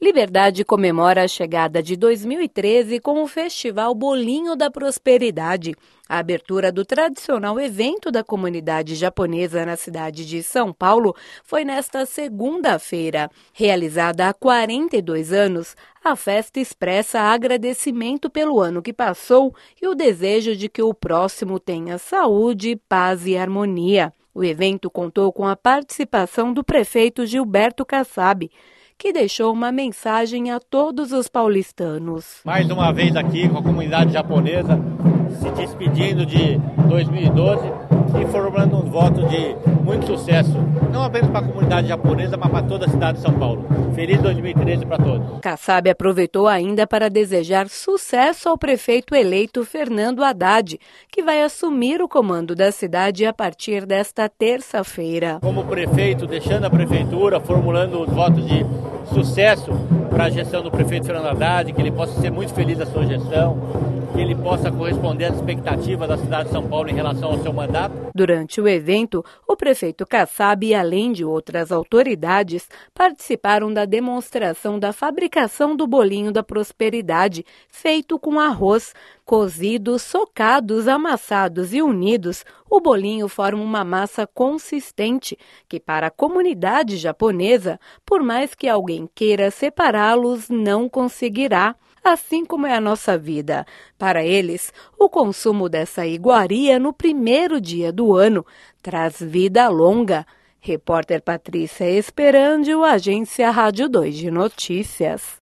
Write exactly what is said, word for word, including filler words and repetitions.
Liberdade comemora a chegada de dois mil e treze com o Festival Bolinho da Prosperidade. A abertura do tradicional evento da comunidade japonesa na cidade de São Paulo foi nesta segunda-feira. Realizada há quarenta e dois anos, a festa expressa agradecimento pelo ano que passou e o desejo de que o próximo tenha saúde, paz e harmonia. O evento contou com a participação do prefeito Gilberto Kassab, que deixou uma mensagem a todos os paulistanos. Mais uma vez aqui com a comunidade japonesa, se despedindo de dois mil e doze e formulando um voto de muito sucesso, não apenas para a comunidade japonesa, mas para toda a cidade de São Paulo. Feliz dois mil e treze para todos. Kassab aproveitou ainda para desejar sucesso ao prefeito eleito Fernando Haddad, que vai assumir o comando da cidade a partir desta terça-feira. Como prefeito, deixando a prefeitura, formulando os votos de sucesso para a gestão do prefeito Fernando Haddad, que ele possa ser muito feliz da sua gestão, que ele possa corresponder às expectativas da cidade de São Paulo em relação ao seu mandato. Durante o evento, o prefeito Kassab, além de outras autoridades, participaram da demonstração da fabricação do bolinho da prosperidade, feito com arroz. Cozidos, socados, amassados e unidos, o bolinho forma uma massa consistente que, para a comunidade japonesa, por mais que alguém queira separá-los, não conseguirá. Assim como é a nossa vida. Para eles, o consumo dessa iguaria no primeiro dia do ano traz vida longa. Repórter Patrícia Esperandio, Agência Rádio dois de Notícias.